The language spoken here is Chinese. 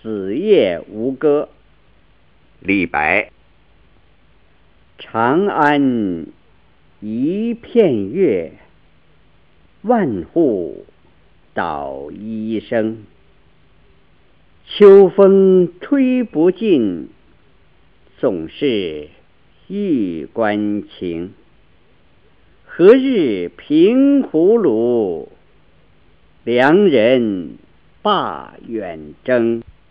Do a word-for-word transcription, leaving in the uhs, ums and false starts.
子夜吴歌。 李白。 长安一片月，万户捣衣声。秋风吹不尽，总是玉关情。何日平胡虏，良人罢远征。